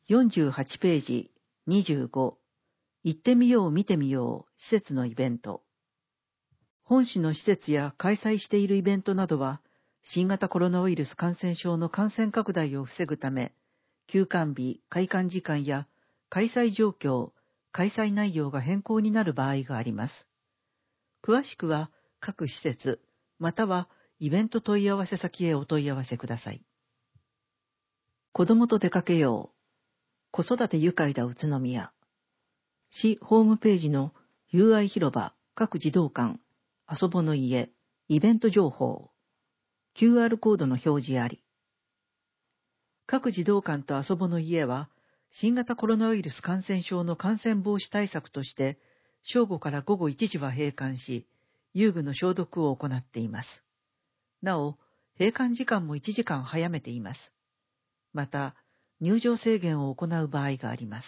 48ページ25、行ってみよう見てみよう施設のイベント。本市の施設や開催しているイベントなどは、新型コロナウイルス感染症の感染拡大を防ぐため、休館日、開館時間や開催状況、開催内容が変更になる場合があります。詳しくは各施設、またはイベント問い合わせ先へお問い合わせください。子供と出かけよう。子育て愉快だ宇都宮。市ホームページの友愛広場、各児童館、遊ぼの家、イベント情報、QR コードの表示あり。各児童館と遊ぼの家は、新型コロナウイルス感染症の感染防止対策として、正午から午後1時は閉館し、遊具の消毒を行っています。なお、閉館時間も1時間早めています。また、入場制限を行う場合があります。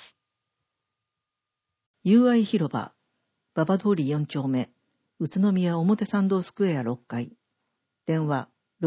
友愛広場、馬場通り4丁目、宇都宮表参道スクエア6階。電話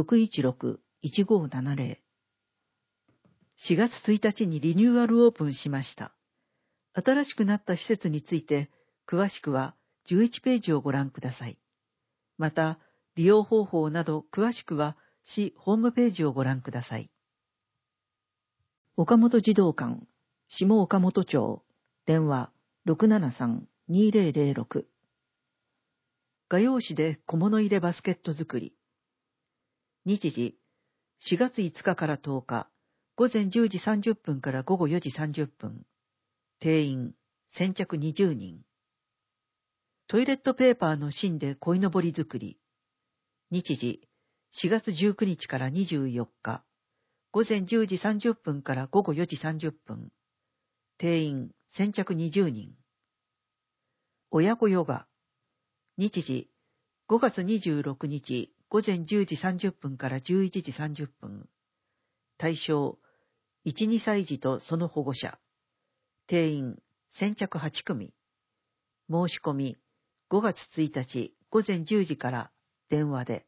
616-1570。4月1日にリニューアルオープンしました。新しくなった施設について、詳しくは11ページをご覧ください。また、利用方法など詳しくは市ホームページをご覧ください。岡本児童館、下岡本町、電話 673-2006。画用紙で小物入れバスケット作り。日時、4月5日から10日、午前10時30分から午後4時30分。定員、先着20人。トイレットペーパーの芯で鯉のぼり作り。日時、4月19日から24日、午前10時30分から午後4時30分。定員、先着20人。親子ヨガ。日時、5月26日、午前10時30分から11時30分。対象、1、2歳児とその保護者。定員、先着8組。申し込み、5月1日、午前10時から電話で。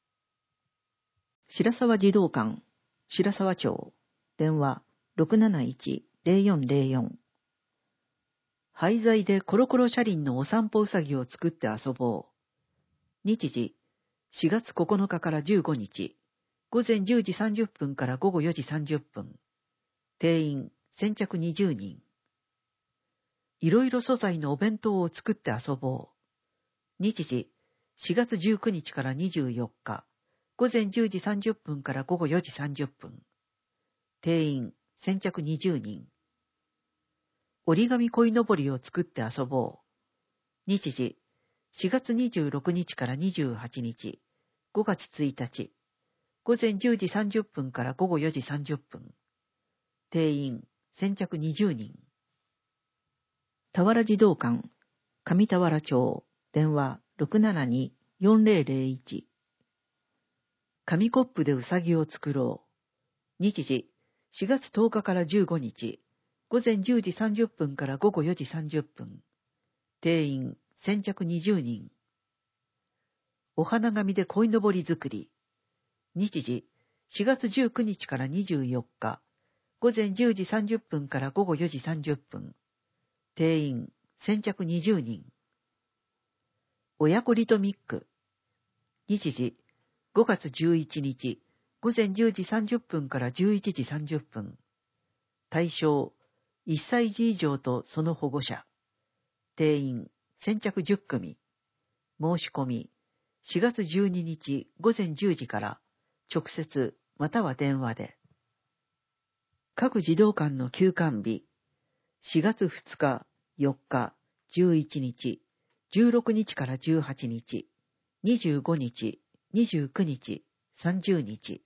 白沢児童館、白沢町、電話 671-0404。廃材でコロコロ車輪のお散歩うさぎを作って遊ぼう。日時、4月9日から15日、午前10時30分から午後4時30分。定員、先着20人。いろいろ素材のお弁当を作って遊ぼう。日時、4月19日から24日、午前10時30分から午後4時30分。定員、先着20人。折り紙鯉のぼりを作って遊ぼう。日時、4月26日から28日、5月1日、午前10時30分から午後4時30分。定員、先着20人。田原児童館、上田原町、電話 672-4001。紙コップでうさぎを作ろう。日時、4月10日から15日、午前10時30分から午後4時30分。定員、先着20人。お花紙で鯉のぼり作り。日時、4月19日から24日、午前10時30分から午後4時30分。定員、先着20人。親子リトミック。日時、5月11日、午前10時30分から11時30分。対象、1歳児以上とその保護者。定員、先着10組。申し込み、4月12日午前10時から直接または電話で。各児童館の休館日、4月2日、4日、11日、16日から18日、25日、29日、30日。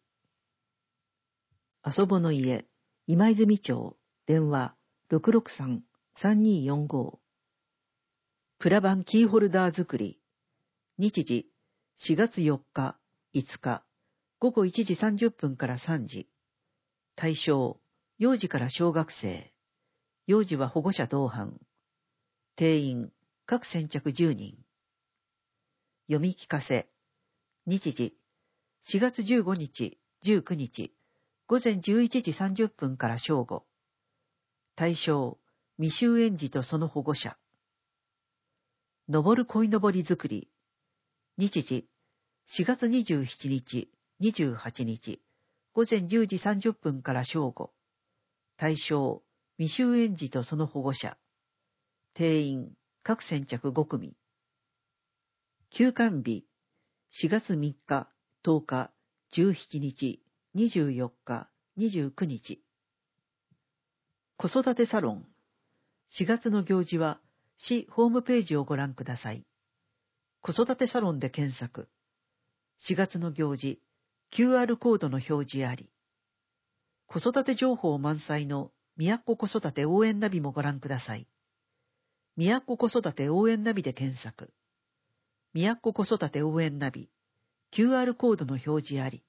遊ぼの家、今泉町、電話 663-3245。プラ板キーホルダー作り。日時、4月4日、5日、午後1時30分から3時。対象、幼児から小学生。幼児は保護者同伴。定員、各先着10人。読み聞かせ。日時、4月15日、19日、午前11時30分から正午。 対象、未就園児とその保護者。登る鯉のぼり作り。日時、4月27日、28日、午前10時30分から正午。対象、未就園児とその保護者。定員、各先着5組。休館日、4月3日、10日、17日、24日、29日。子育てサロン。4月の行事は、市ホームページをご覧ください。子育てサロンで検索。4月の行事、QR コードの表示あり。子育て情報満載のみやっこ子育て応援ナビもご覧ください。みやっこ子育て応援ナビで検索。みやっこ子育て応援ナビ、QR コードの表示あり。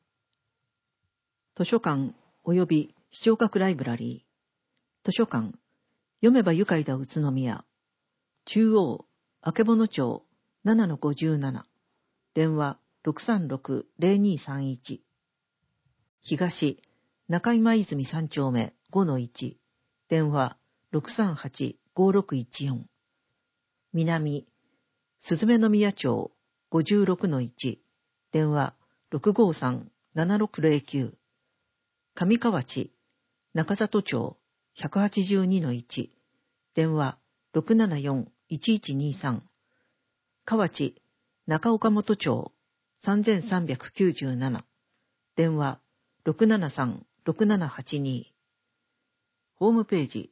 図書館及び視聴覚ライブラリー。図書館、読めば愉快だ宇都宮。中央、曙町 7-57。電話636-0231。東、中今泉3丁目 5-1。電話638-5614。南、鈴目宮町 56-1。電話653-7609。上河内、中里町 182-1。電話674-1123。河内、中岡本町 3397。電話673-6782。ホームページ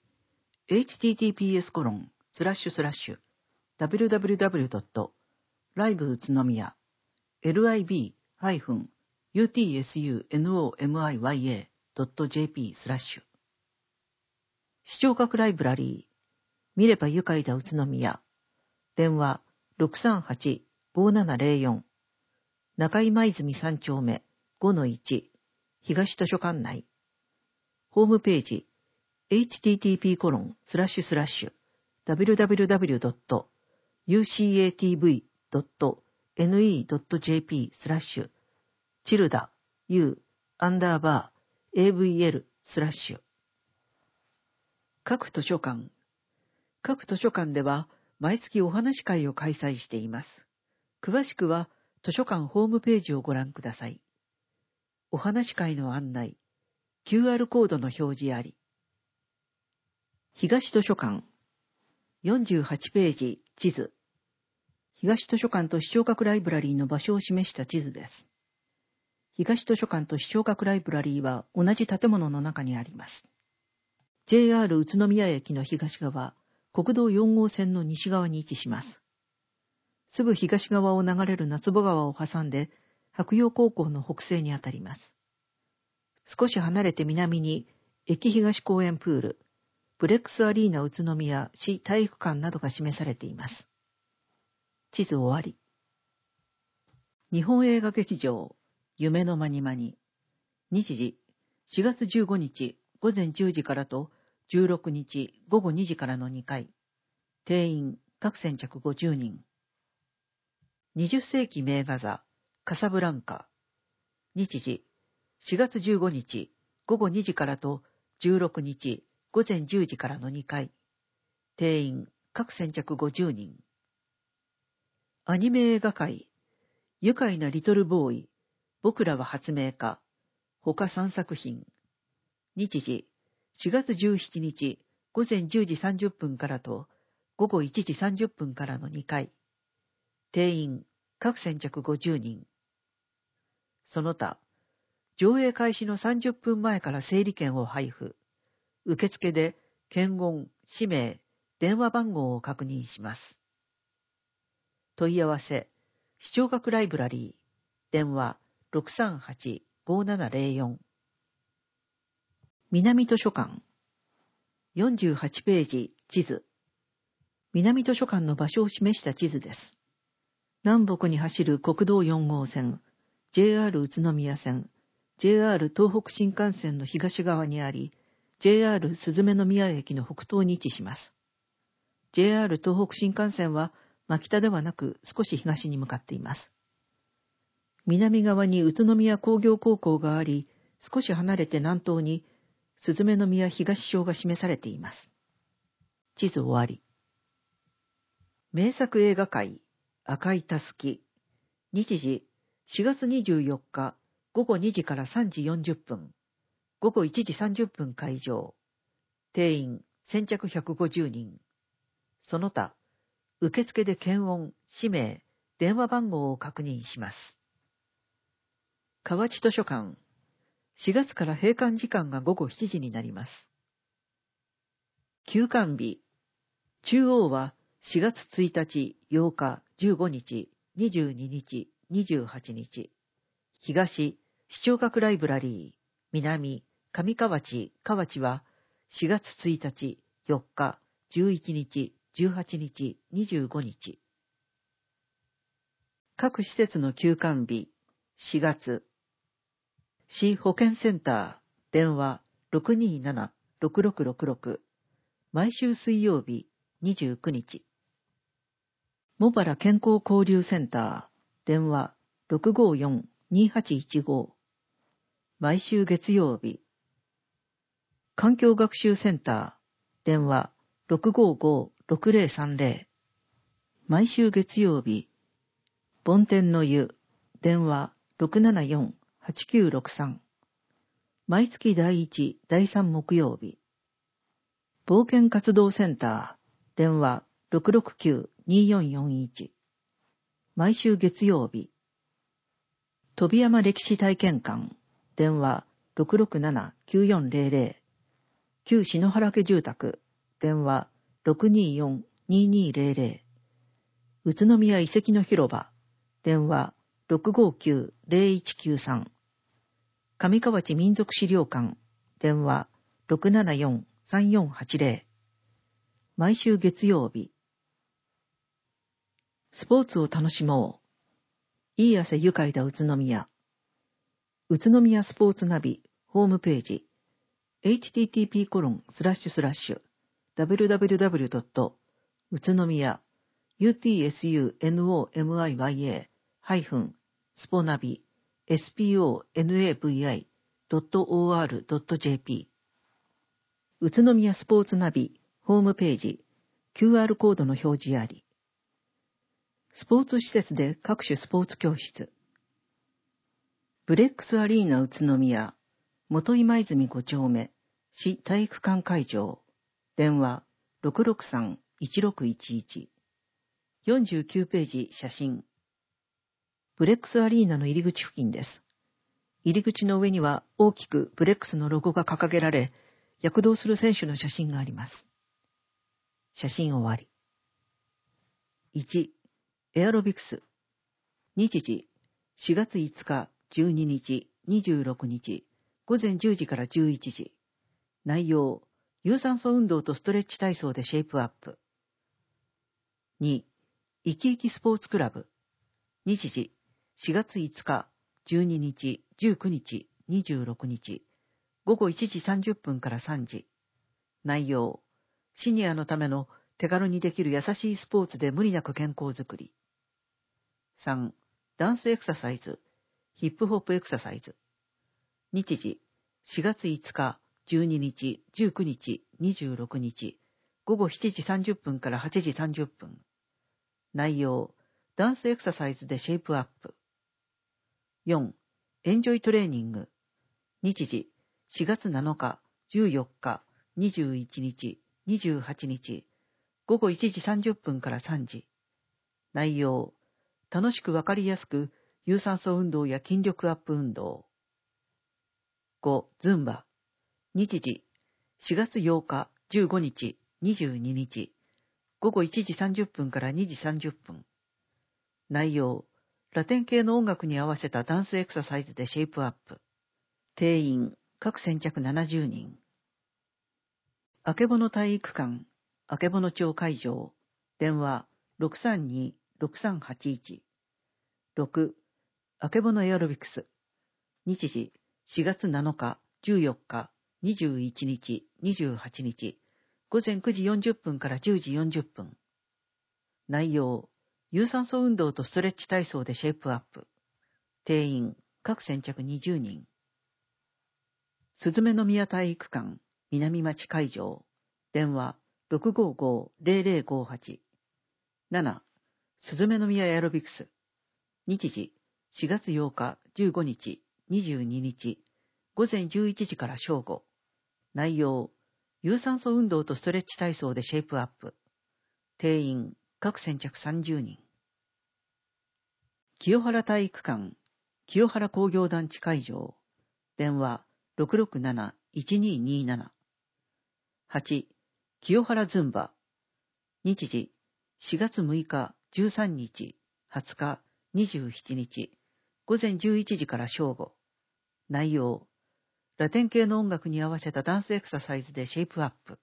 https://www.live-utsunomiya.jp/ 視聴覚ライブラリー、見れば愉快だ宇都宮。電話638-5704。中今泉3丁目 5-1。東図書館内。ホームページ http://www.ucatv.ne.jp/ u_avl/ 各図書館。各図書館では毎月お話会を開催しています。詳しくは図書館ホームページをご覧ください。お話会の案内、QR コードの表示あり。東図書館。48ページ、地図。東図書館と視聴覚ライブラリーの場所を示した地図です。東図書館と視聴覚ライブラリーは同じ建物の中にあります。JR 宇都宮駅の東側、国道4号線の西側に位置します。すぐ東側を流れる夏保川を挟んで、白洋高校の北西にあたります。少し離れて南に、駅東公園プール、ブレックスアリーナ宇都宮市体育館などが示されています。地図終わり。日本映画劇場、夢のまにまに。日時、4月15日午前10時からと、16日午後2時からの2回。定員、各先着50人。20世紀名画座、カサブランカ。日時、4月15日午後2時からと、16日午前10時からの2回。定員、各先着50人。アニメ映画界、愉快なリトルボーイ、僕らは発明家、他3作品。日時、4月17日午前10時30分からと、午後1時30分からの2回。定員、各先着50人。その他、上映開始の30分前から整理券を配布。受付で検温、氏名、電話番号を確認します。問い合わせ、視聴覚ライブラリー、電話638-5704。南図書館。48ページ、地図。南図書館の場所を示した地図です。南北に走る国道4号線、JR 宇都宮線、JR 東北新幹線の東側にあり、JR 鈴目宮駅の北東に位置します。JR 東北新幹線は真北ではなく少し東に向かっています。南側に宇都宮工業高校があり、少し離れて南東にすずめの宮東省が示されています。地図終わり。名作映画会、赤いたすき。日時、4月24日、午後2時から3時40分。午後1時30分会場。定員、先着150人。その他、受付で検温、氏名、電話番号を確認します。河内図書館。4月から閉館時間が午後7時になります。休館日。中央は4月1日、8日、15日、22日、28日。東、視聴覚ライブラリー。南、上河内、河内は4月1日、4日、11日、18日、25日。各施設の休館日。4月。市保健センター、電話 627-6666。毎週水曜日、29日。茂原健康交流センター、電話 654-2815。毎週月曜日。環境学習センター、電話 655-6030。毎週月曜日。梵天の湯、電話 674-8963。毎月第1、第3木曜日。冒険活動センター、電話 669-2441。毎週月曜日。飛山歴史体験館、電話 667-9400。旧篠原家住宅、電話 624-2200。宇都宮遺跡の広場、電話 659-0193。上河内民族資料館、電話 674-3480。毎週月曜日。スポーツを楽しもう。いい汗愉快だ宇都宮。宇都宮スポーツナビ、ホームページ。http://www. 宇都宮 utsunomiya-sponavi sponavi.or.jp 宇都宮スポーツナビホームページ QR コードの表示あり。スポーツ施設で各種スポーツ教室。ブレックスアリーナ宇都宮元今泉5丁目市体育館会場電話 663-1611 49ページ写真。ブレックスアリーナの入り口付近です。入り口の上には大きくブレックスのロゴが掲げられ、躍動する選手の写真があります。写真終わり。1、エアロビクス。日時、4月5日、12日、26日、午前10時から11時。内容、有酸素運動とストレッチ体操でシェイプアップ。2、生き生きスポーツクラブ。日時、4月5日、12日、19日、26日、午後1時30分から3時。内容、シニアのための手軽にできる優しいスポーツで無理なく健康づくり。3、ダンスエクササイズ、ヒップホップエクササイズ。日時、4月5日、12日、19日、26日、午後7時30分から8時30分。内容、ダンスエクササイズでシェイプアップ。4、エンジョイトレーニング。日時、4月7日、14日、21日、28日、午後1時30分から3時。内容、楽しくわかりやすく、有酸素運動や筋力アップ運動。5、ズンバ。日時、4月8日、15日、22日、午後1時30分から2時30分。内容、ラテン系の音楽に合わせたダンスエクササイズでシェイプアップ。定員、各先着70人。あけぼの体育館、あけぼの町会場、電話 632-6381。6、あけぼのエアロビクス。日時、4月7日、14日、21日、28日、午前9時40分から10時40分。内容、有酸素運動とストレッチ体操でシェイプアップ。定員、各先着20人。 すずめの宮体育館南町会場電話 655-0058 7. すずめの宮エアロビクス日時4月8日15日22日午前11時から正午内容有酸素運動とストレッチ体操でシェイプアップ定員各先着30人清原体育館清原工業団地会場電話 667-1227 8. 清原ズンバ日時4月6日13日20日27日午前11時から正午内容ラテン系の音楽に合わせたダンスエクササイズでシェイプアップ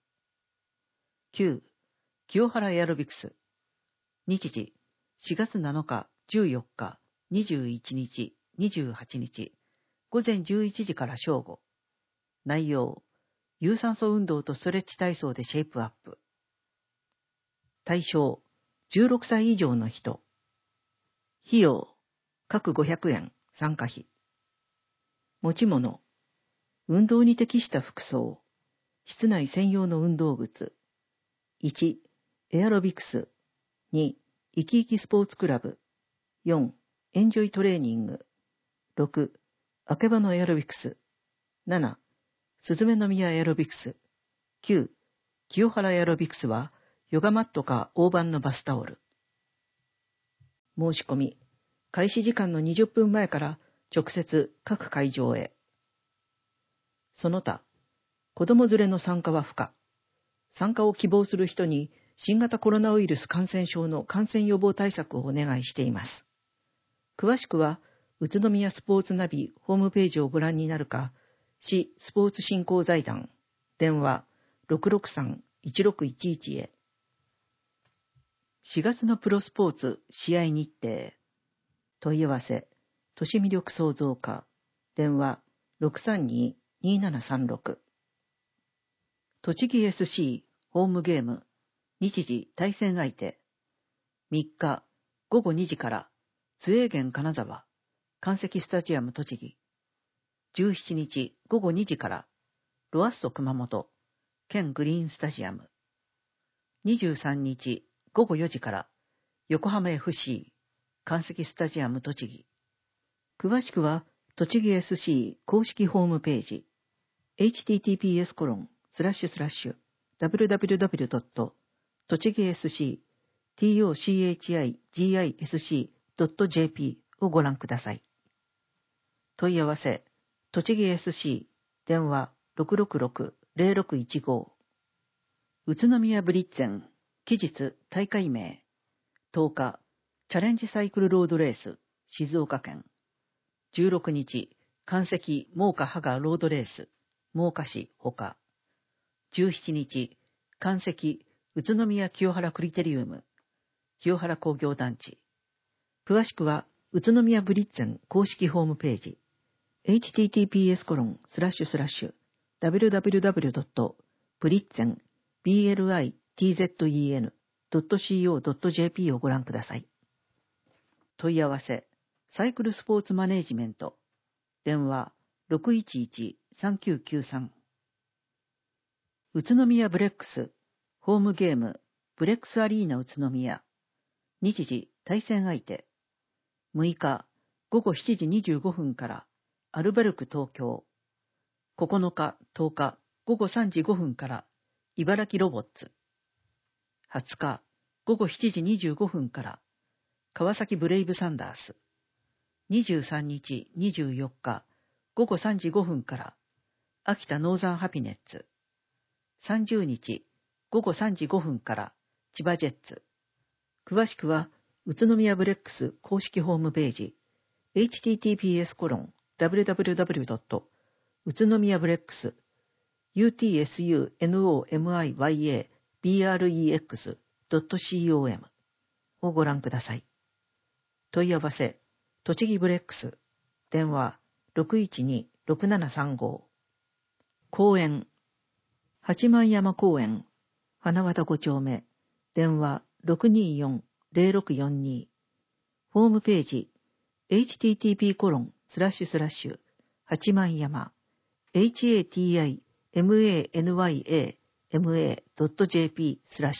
9. 清原エアロビクス日時4月7日14日21日28日午前11時から正午内容有酸素運動とストレッチ体操でシェイプアップ対象16歳以上の人費用各500円参加費持ち物運動に適した服装室内専用の運動靴1エアロビクス2生き生きスポーツクラブ4エンジョイトレーニング6あけばのエアロビクス7すずめの宮エアロビクス9清原エアロビクスはヨガマットか大判のバスタオル申し込み開始時間の20分前から直接各会場へその他子供連れの参加は不可参加を希望する人に新型コロナウイルス感染症の感染予防対策をお願いしています。詳しくは、宇都宮スポーツナビホームページをご覧になるか、市スポーツ振興財団、電話 663-1611 へ。4月のプロスポーツ試合日程。問い合わせ、都市魅力創造課、電話 632-2736。栃木 SC ホームゲーム日時対戦相手3日午後2時から津永源金沢関石スタジアム栃木17日午後2時からロアッソ熊本県グリーンスタジアム23日午後4時から横浜 FC 関石スタジアム栃木詳しくは栃木 SC 公式ホームページhttps://www. 栃木 SC tochigisc.jp をご覧ください。問い合わせ、栃木 SC 電話 666-0615 宇都宮ブリッツェン期日大会名10日チャレンジサイクルロードレース静岡県16日関石真岡芳賀ロードレース真岡市ほか17日関石宇都宮清原クリテリウム清原工業団地詳しくは宇都宮ブリッツェン公式ホームページ https://www.britzen.co.jp をご覧ください。問い合わせサイクルスポーツマネージメント電話 611-3993 宇都宮ブレックスホームゲームブレックスアリーナ宇都宮日時対戦相手6日午後7時25分からアルバルク東京9日10日午後3時5分から茨城ロボッツ20日午後7時25分から川崎ブレイブサンダース23日24日午後3時5分から秋田ノーザンハピネッツ30日午後3時5分から千葉ジェッツ詳しくは宇都宮ブレックス公式ホームページ https://www. 宇都宮ブレックス utsunomiyabrexx.com をご覧ください。問い合わせ栃木ブレックス電話 612-6735 公園八幡山公園花形5丁目電話 624-0642 ホームページ http:// 八幡山 hatimanya.ma.jp/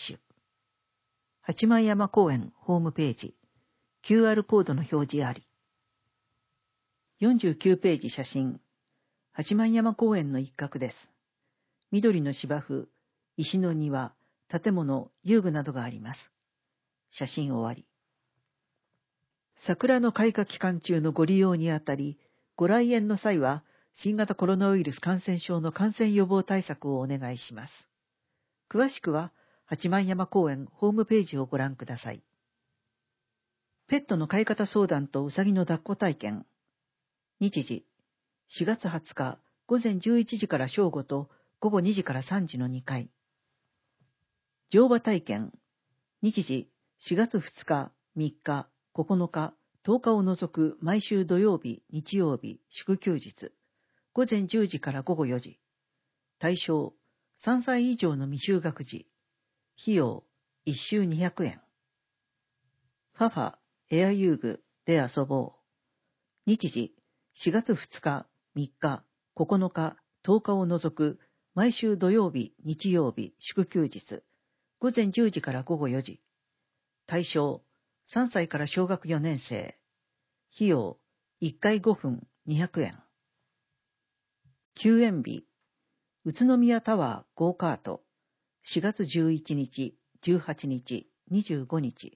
八幡山公園ホームページ、QR コードの表示あり。49ページ写真。八幡山公園の一角です。緑の芝生、石の庭、建物、遊具などがあります。写真終わり。桜の開花期間中のご利用にあたり、ご来園の際は、新型コロナウイルス感染症の感染予防対策をお願いします。詳しくは、八幡山公園ホームページをご覧ください。ペットの飼い方相談とうさぎの抱っこ体験。日時、4月20日午前11時から正午と午後2時から3時の2回。乗馬体験。日時、4月2日、3日、9日、10日を除く毎週土曜日、日曜日、祝休日。午前10時から午後4時。対象、3歳以上の未就学児。費用、1周200円。ファファ、エア遊具で遊ぼう。日時、4月2日、3日、9日、10日を除く毎週土曜日、日曜日、祝休日。午前10時から午後4時。対象、3歳から小学4年生。費用、1回5分200円。休園日、宇都宮タワーゴーカート。4月11日、18日、25日。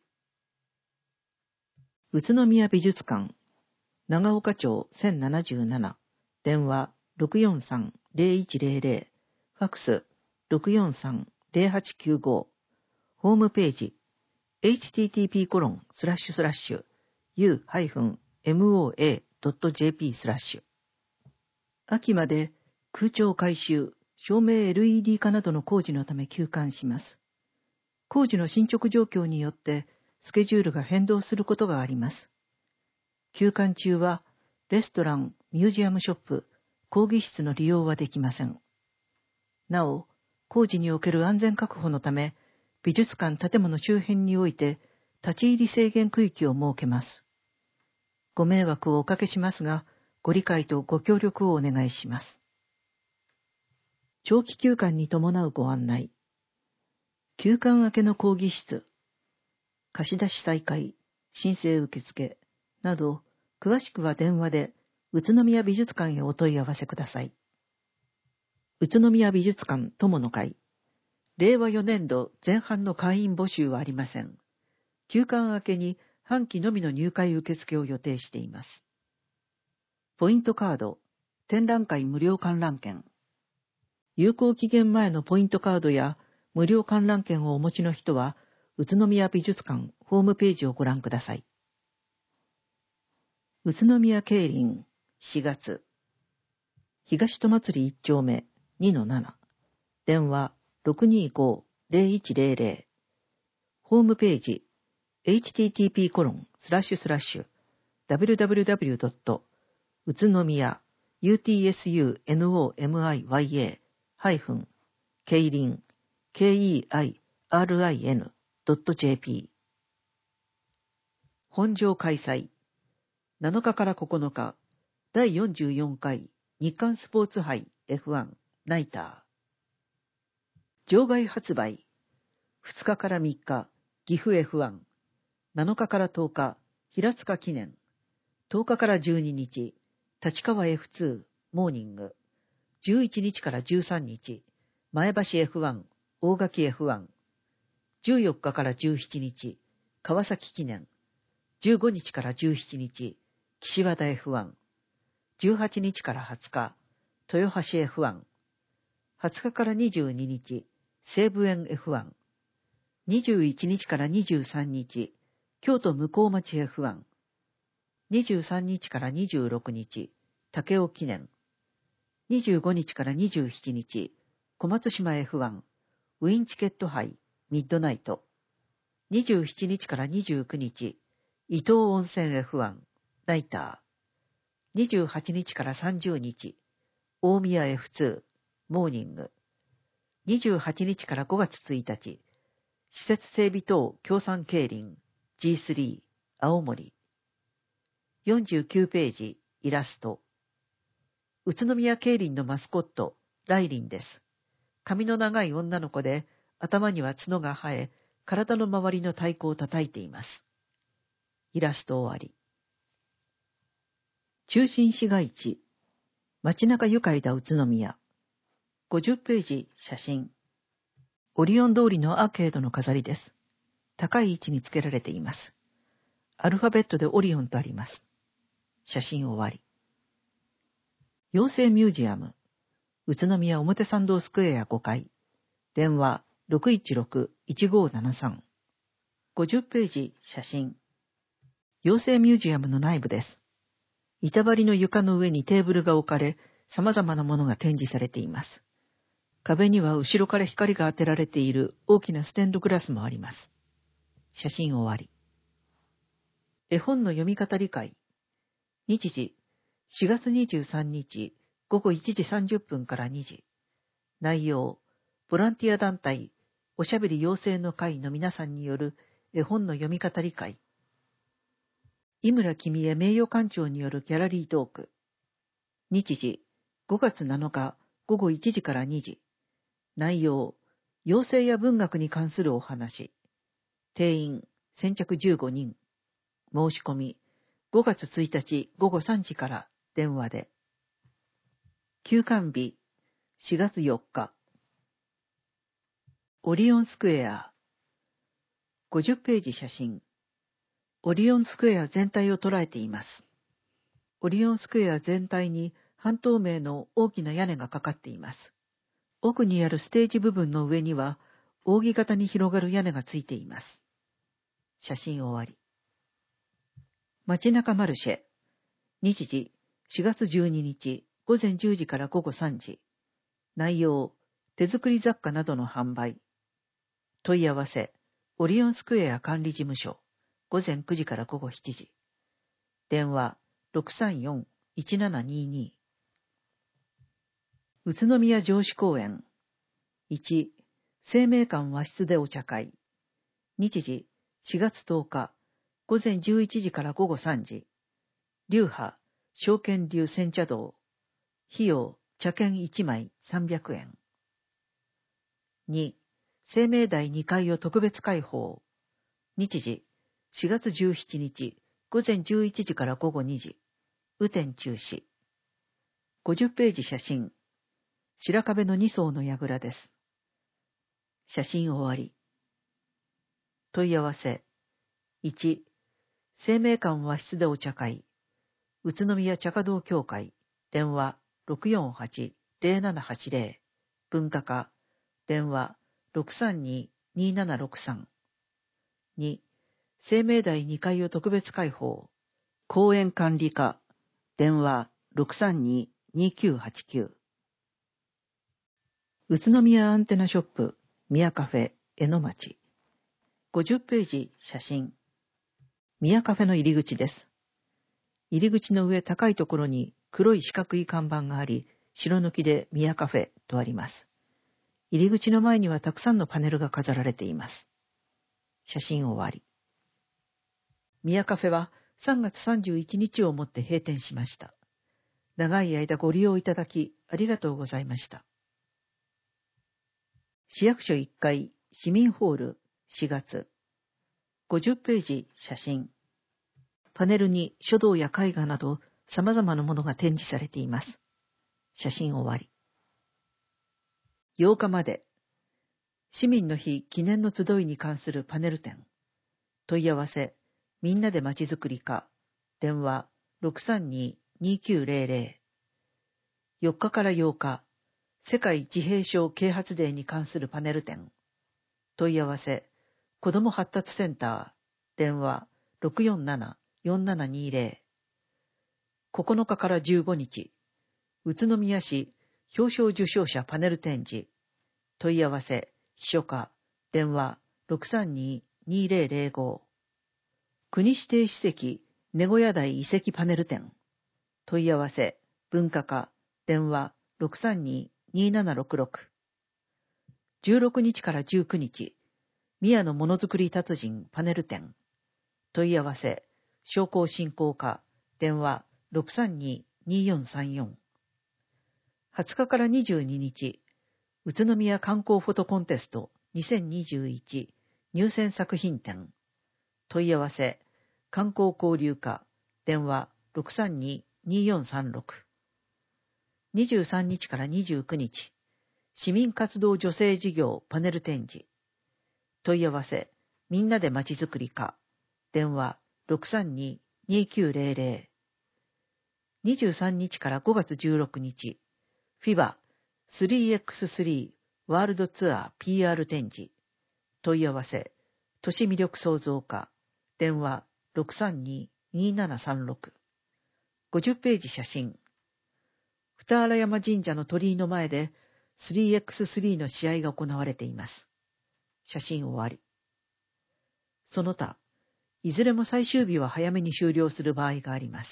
宇都宮美術館、長岡町1077、電話643-0100、ファクス643-0895、ホームページ、http://u-moa.jp/。秋まで空調改修、照明 LED 化などの工事のため休館します。工事の進捗状況によってスケジュールが変動することがあります。休館中はレストラン、ミュージアムショップ、講義室の利用はできません。なお、工事における安全確保のため、美術館建物周辺において立ち入り制限区域を設けます。ご迷惑をおかけしますが、ご理解とご協力をお願いします。長期休館に伴うご案内。休館明けの講義室、貸し出し再開、申請受付など、詳しくは電話で宇都宮美術館へお問い合わせください。宇都宮美術館友の会。令和4年度前半の会員募集はありません。休館明けに半期のみの入会受付を予定しています。ポイントカード、展覧会無料観覧券。有効期限前のポイントカードや無料観覧券をお持ちの人は、宇都宮美術館ホームページをご覧ください。宇都宮競輪4月。東戸祭1丁目 2-7。電話625-0100。ホームページ http://www. 宇都宮 utsunomiya-keirin.jp。 本場開催。7日から9日、第44回日韓スポーツ杯 F1 ナイター。場外発売。2日から3日、岐阜 F1。7日から10日、平塚記念。10日から12日、立川 F2 モーニング。11日から13日、前橋 F1 大垣 F1。14日から17日、川崎記念。15日から17日、岸和田 F1。18日から20日、豊橋 F1。20日から22日、西武園 F1。21日から23日、京都向町 F1。23日から26日、武雄記念。25日から27日、小松島 F1、ウィンチケット杯、ミッドナイト。27日から29日、伊東温泉 F1、ナイター。28日から30日、大宮 F2、モーニング。28日から5月1日、施設整備等協賛競輪 G3 青森。49ページイラスト。 宇都宮競輪のマスコット、ライリンです。髪の長い女の子で、頭には角が生え、体の周りの太鼓を叩いています。イラスト終わり。中心市街地、街中愉快だ宇都宮。50ページ、写真。オリオン通りのアーケードの飾りです。高い位置につけられています。アルファベットでオリオンとあります。写真終わり。妖精ミュージアム、宇都宮表参道スクエア5階。電話 616-1573。50ページ、写真。妖精ミュージアムの内部です。板張りの床の上にテーブルが置かれ、様々なものが展示されています。壁には後ろから光が当てられている大きなステンドグラスもあります。写真終わり。絵本の読み語り会。日時、4月23日午後1時30分から2時。内容、ボランティア団体、おしゃべり養成の会の皆さんによる絵本の読み語り会。井村君江名誉館長によるギャラリートーク。日時、5月7日午後1時から2時。内容、養成や文学に関するお話。定員、先着15人。申し込み、5月1日午後3時から電話で。休館日、4月4日。オリオンスクエア。50ページ写真。オリオンスクエア全体を捉えています。オリオンスクエア全体に半透明の大きな屋根がかかっています。奥にあるステージ部分の上には扇形に広がる屋根がついています。写真終わり。街中マルシェ。日時、4月12日午前10時から午後3時。内容、手作り雑貨などの販売。問い合わせ、オリオンスクエア管理事務所。午前9時から午後7時。電話、634-1722。宇都宮城址公園。1、生命館和室でお茶会。日時、4月10日、午前11時から午後3時。流派、証券流煎茶道。費用、茶券1枚300円。2、生命台2階を特別開放。日時、4月17日、午前11時から午後2時。雨天中止。50ページ写真。白壁の2層の櫓です。写真終わり。問い合わせ。1、生命館和室でお茶会。宇都宮茶華道協会。電話 648-0780。文化課。電話 632-2763。2、生命台2階を特別開放。公園管理課。電話 632-2989。宇都宮アンテナショップ、宮カフェ、江ノ町。50ページ、写真。宮カフェの入り口です。入り口の上高いところに黒い四角い看板があり、白抜きで宮カフェとあります。入り口の前にはたくさんのパネルが飾られています。写真終わり。宮カフェは3月31日をもって閉店しました。長い間ご利用いただきありがとうございました。市役所1階市民ホール4月。50ページ写真。パネルに書道や絵画など様々なものが展示されています。写真終わり。8日まで。市民の日記念の集いに関するパネル展。問い合わせ、みんなでまちづくり課。電話 632-2900。4日から8日。世界自閉症啓発デーに関するパネル展。問い合わせ、子ども発達センター。電話 647-4720。9日から15日。宇都宮市表彰受賞者パネル展示。問い合わせ、秘書課。電話 632-2005。国指定史跡根小屋台遺跡パネル展。問い合わせ、文化課。電話 632-2766。16日から19日、宮のものづくり達人パネル展。問い合わせ、商工振興課。電話 632-2434。 20日から22日、宇都宮観光フォトコンテスト2021入選作品展。問い合わせ、観光交流課、電話632-2436。23日から29日、市民活動女性事業パネル展示。問い合わせ、みんなでまちづくり課、電話632-2900。23日から5月16日、FIBA 3x3 ワールドツアー PR 展示。問い合わせ、都市魅力創造課、電話632-2736。50ページ写真。二荒山神社の鳥居の前で 3x3 の試合が行われています。写真終わり。その他、いずれも最終日は早めに終了する場合があります。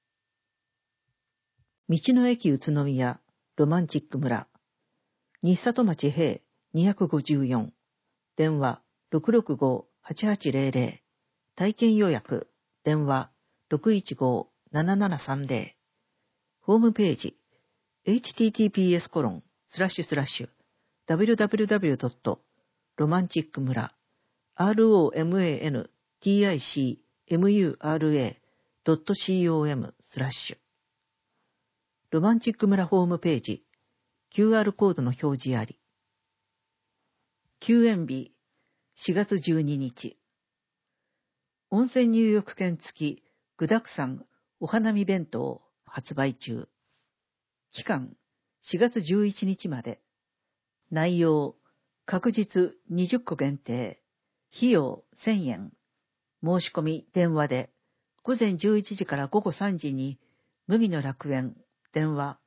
道の駅宇都宮ロマンチック村日里町平254電話665-8800体験予約電話615-7730ホームページ https://www.romanticmura.com/ロマンチック村ホームページ QR コードの表示あり。休園日4月12日。温泉入浴券付き具沢山お花見弁当発売中。期間4月11日まで。内容確実20個限定。費用1000円。申し込み電話で午前11時から午後3時に麦の楽園電話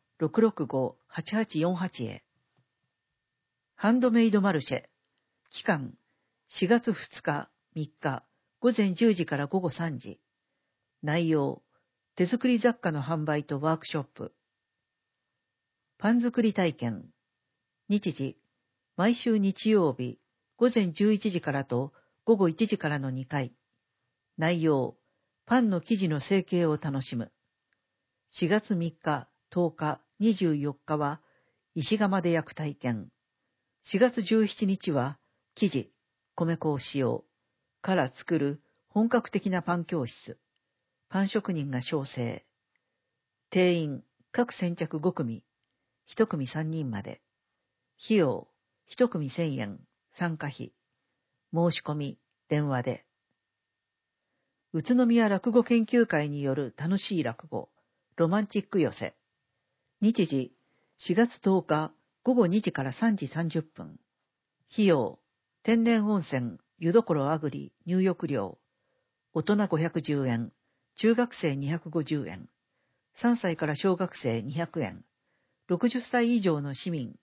665-8848へ。ハンドメイドマルシェ期間4月2日3日午前10時から午後3時。内容手作り雑貨の販売とワークショップ。パン作り体験。日時毎週日曜日午前11時からと午後1時からの2回。内容パンの生地の成形を楽しむ。4月3日、10日、24日は石窯で焼く体験。4月17日は生地、米粉を使用から作る本格的なパン教室。パン職人が招請。定員、各先着5組、1組3人まで。費用、1組1000円、参加費。申し込み、電話で。宇都宮落語研究会による楽しい落語、ロマンチック寄せ。日時、4月10日午後2時から3時30分。費用、天然温泉、湯どころあぐり、入浴料。大人510円、中学生250円、3歳から小学生200円、60歳以上の市民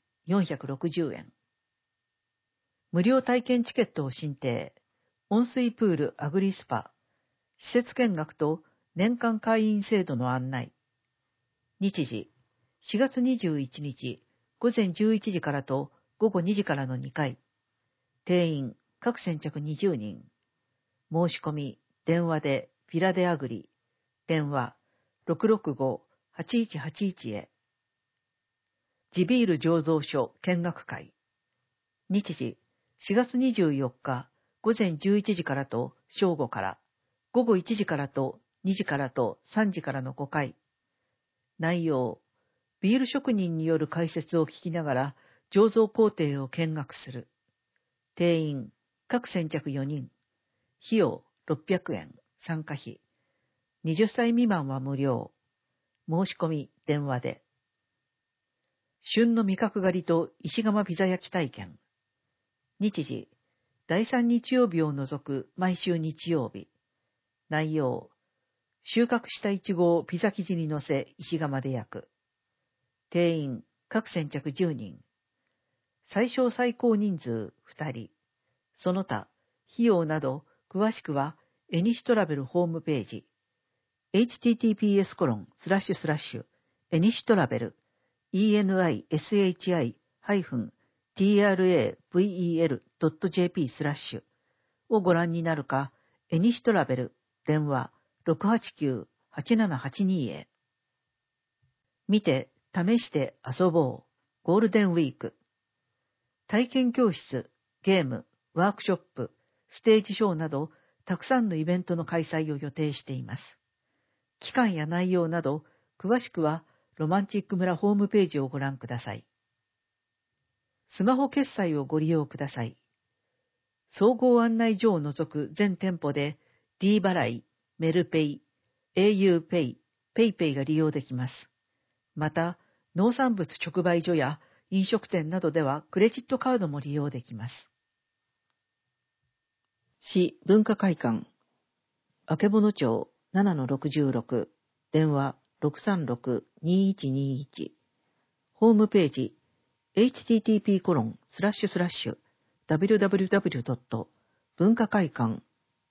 460円。無料体験チケットを申請。温水プールアグリスパ。施設見学と年間会員制度の案内。日時、4月21日、午前11時からと午後2時からの2回。定員、各先着20人。申し込み、電話でフィラデアグリ。電話、665-8181へ。地ビール醸造所見学会。日時、4月24日、午前11時からと正午から、午後1時からと2時からと3時からの5回。内容、ビール職人による解説を聞きながら醸造工程を見学する。定員、各先着4人。費用600円、参加費。20歳未満は無料。申し込み、電話で。旬の味覚狩りと石窯ピザ焼き体験。日時、第3日曜日を除く毎週日曜日。内容、収穫したイチゴをピザ生地に乗せ石窯で焼く。定員、各先着10人。最小最高人数2人。その他、費用など、詳しくは、エニシトラベルホームページ。https://enishi-travel enishi-travel.jp/ をご覧になるか、エニシトラベル電話689-8782へ。見て試して遊ぼう、ゴールデンウィーク。体験教室、ゲーム、ワークショップ、ステージショーなど、たくさんのイベントの開催を予定しています。期間や内容など、詳しくはロマンチック村ホームページをご覧ください。スマホ決済をご利用ください。総合案内所を除く全店舗で D 払い、メルペイ、au ペイ、ペイペイが利用できます。また、農産物直売所や飲食店などではクレジットカードも利用できます。市文化会館、曙町 7-66、電話 636-2121、ホームページ、http://www. 文化会館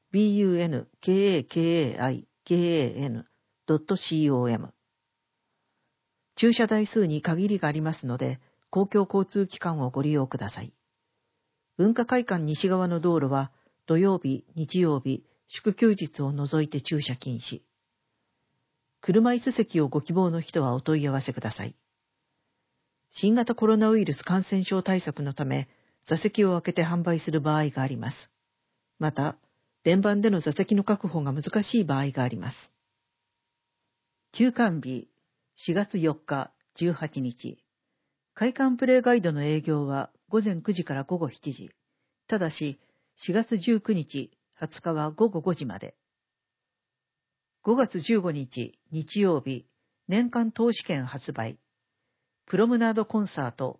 bunkakaikan.com。 駐車台数に限りがありますので、公共交通機関をご利用ください。文化会館西側の道路は、土曜日、日曜日、祝休日を除いて駐車禁止。車椅子席をご希望の人はお問い合わせください。新型コロナウイルス感染症対策のため、座席を空けて販売する場合があります。また、連番での座席の確保が難しい場合があります。休館日、4月4日、18日。会館プレイガイドの営業は午前9時から午後7時。ただし、4月19日、20日は午後5時まで。5月15日、日曜日、年間投資券発売。プロムナードコンサート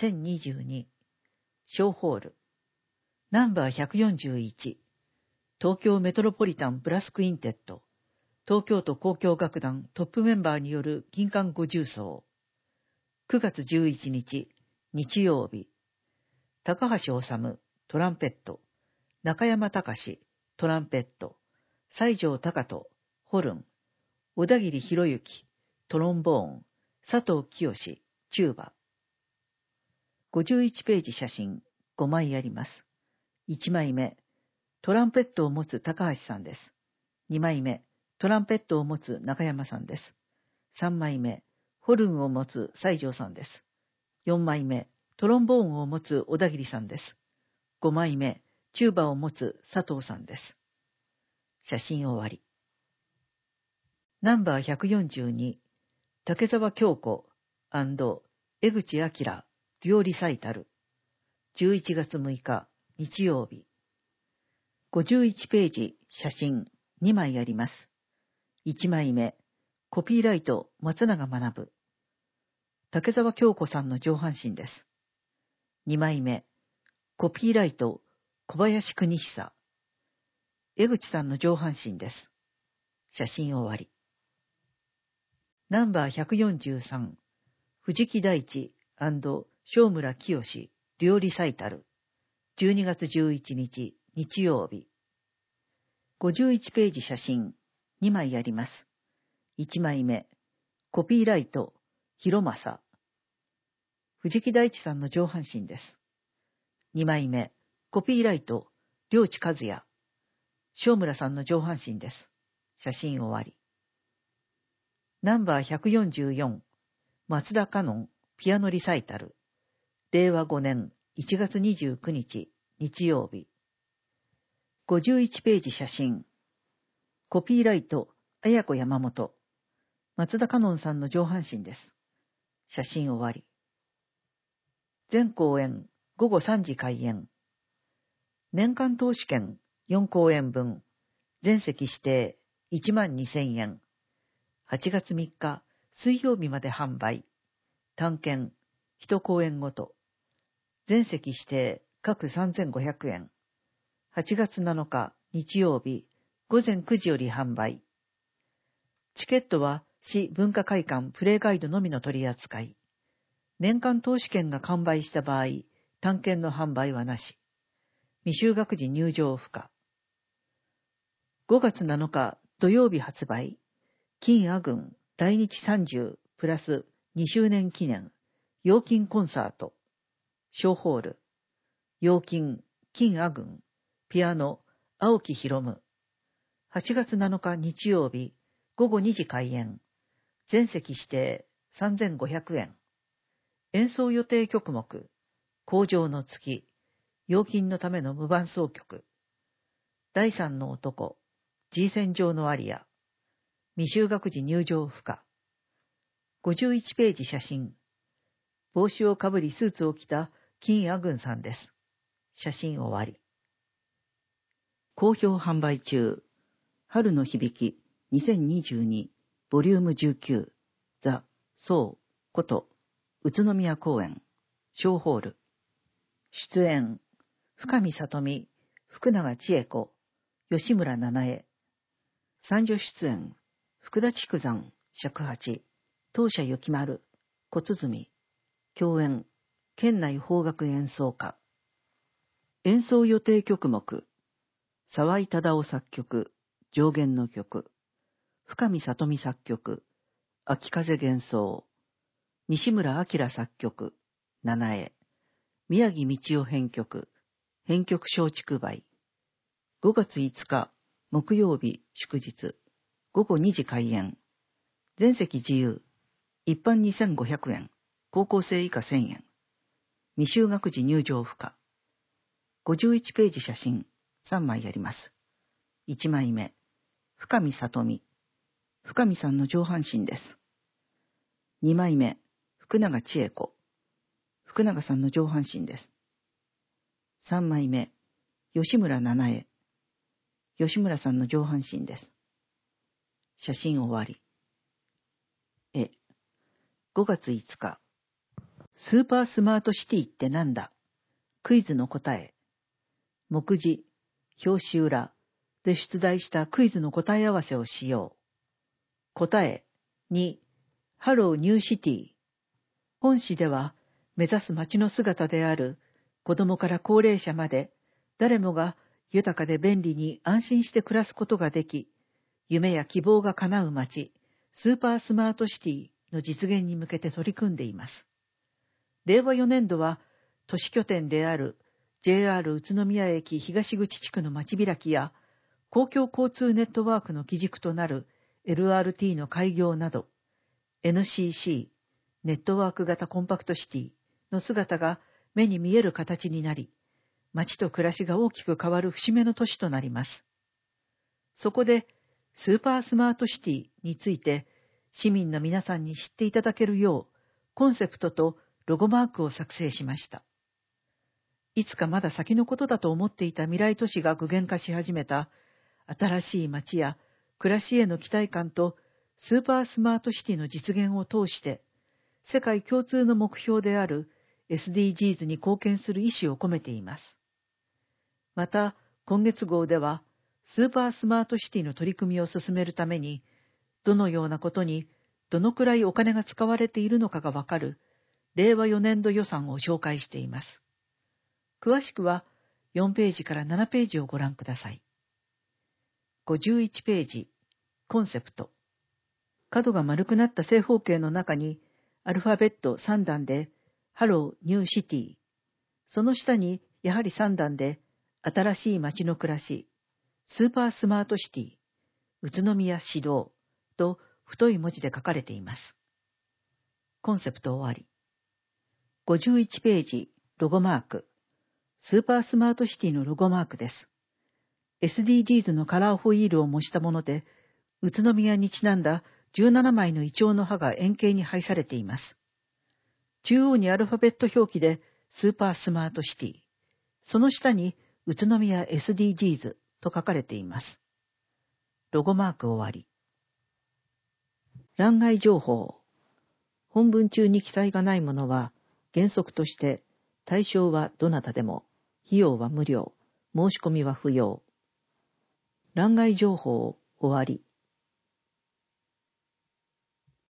2022。小ホール。ナンバー141。東京メトロポリタンブラスクインテッド。東京都交響楽団トップメンバーによる金管五重奏。9月11日、日曜日。高橋治、トランペット。中山隆、トランペット。西条隆人、ホルン。小田切博之、トロンボーン。佐藤清、チューバ。51ページ写真、5枚あります。1枚目、トランペットを持つ高橋さんです。2枚目、トランペットを持つ中山さんです。3枚目、ホルンを持つ西条さんです。4枚目、トロンボーンを持つ小田切さんです。5枚目、チューバを持つ佐藤さんです。写真終わり。ナンバー142、竹澤京子&江口明デュオリサイタル。11月6日、日曜日。51ページ、写真、2枚あります。1枚目、コピーライト、松永学。竹澤京子さんの上半身です。2枚目、コピーライト、小林邦久。江口さんの上半身です。写真終わり。ナンバー143、藤木大地&正村清デュオリサイタル。12月11日、日曜日。51ページ写真、2枚あります。1枚目、コピーライト、広正。藤木大地さんの上半身です。2枚目、コピーライト、良地和也。正村さんの上半身です。写真終わり。ナンバー144、松田香音、ピアノリサイタル。令和5年1月29日、日曜日。51ページ写真。コピーライト、綾子山本。松田香音さんの上半身です。写真終わり。全公演、午後3時開演。年間投資券4公演分。全席指定12,000円。8月3日、水曜日まで販売。単券、1公演ごと。全席指定、各3,500円。8月7日、日曜日、午前9時より販売。チケットは、市文化会館プレイガイドのみの取り扱い。年間投資券が完売した場合、単券の販売はなし。未就学時入場不可。5月7日、土曜日発売。金阿軍来日30プラス2周年記念陽金コンサート小ホール陽金金阿軍ピアノ青木博夢8月7日日曜日午後2時開演全席指定 3500円。演奏予定曲目、荒城の月、陽金のための無伴奏曲、第三の男、G 戦場のアリア、未就学時入場不可。51ページ写真。帽子をかぶりスーツを着た金阿軍さんです。写真終わり。好評販売中。春の響き2022ボリューム19ザ・ソーこと宇都宮公園小ホール。出演深見里美、福永千恵子、吉村七重。三女出演福田筑山、尺八、当社幸丸、小鼓。共演県内邦楽演奏家。演奏予定曲目沢井忠夫作曲、上弦の曲。深見里美作曲、秋風幻想。西村明作曲、七重。宮城道夫編曲、編曲松竹梅。5月5日、木曜日、祝日。午後2時開演。全席自由。一般2500円。高校生以下1000円。未就学時入場不可。51ページ写真3枚あります。1枚目、深見里美。深見さんの上半身です。2枚目、福永千恵子。福永さんの上半身です。3枚目、吉村七重。吉村さんの上半身です。写真終わり。5月5日。スーパースマートシティってなんだ？クイズの答え。目次、表紙裏で出題したクイズの答え合わせをしよう。答え2、ハローニューシティ。本誌では目指す街の姿である子供から高齢者まで誰もが豊かで便利に安心して暮らすことができ、夢や希望が叶う街、スーパースマートシティの実現に向けて取り組んでいます。令和4年度は都市拠点である JR 宇都宮駅東口地区の街開きや公共交通ネットワークの基軸となる LRT の開業など NCC ネットワーク型コンパクトシティの姿が目に見える形になり、街と暮らしが大きく変わる節目の年となります。そこでスーパースマートシティについて市民の皆さんに知っていただけるようコンセプトとロゴマークを作成しました。いつかまだ先のことだと思っていた未来都市が具現化し始めた新しい街や暮らしへの期待感とスーパースマートシティの実現を通して世界共通の目標である SDGs に貢献する意思を込めています。また今月号ではスーパースマートシティの取り組みを進めるためにどのようなことにどのくらいお金が使われているのかがわかる令和4年度予算を紹介しています。詳しくは4ページから7ページをご覧ください。51ページ、コンセプト。角が丸くなった正方形の中にアルファベット3段でハローニューシティ。その下にやはり3段で新しい街の暮らし、スーパースマートシティ、宇都宮指導と太い文字で書かれています。コンセプト終わり。51ページ、ロゴマーク。スーパースマートシティのロゴマークです。SDGs のカラーホイールを模したもので、宇都宮にちなんだ17枚のイチョウの葉が円形に配されています。中央にアルファベット表記でスーパースマートシティ、その下に宇都宮 SDGs と書かれています。ロゴマーク終わり。欄外情報。本文中に記載がないものは原則として対象はどなたでも、費用は無料、申し込みは不要。欄外情報終わり。